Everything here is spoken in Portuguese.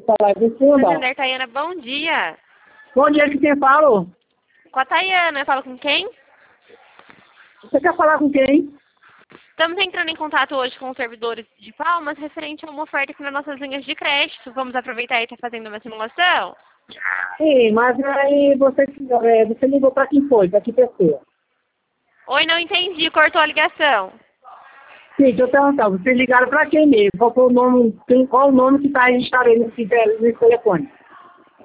falar com você, não. Santander, Tayana, bom dia. Bom dia, que quem fala? Com a Tayana, eu falo com quem? Você quer falar com quem? Estamos entrando em contato hoje com os servidores de Palmas referente a uma oferta aqui nas nossas linhas de crédito. Vamos aproveitar e estar fazendo uma simulação? Sim, mas aí você ligou para quem foi? Para que pessoa? Oi, não entendi, cortou a ligação. Sim, deixa eu perguntar, vocês ligaram para quem mesmo? Qual o nome que está registrado aí nesse telefone?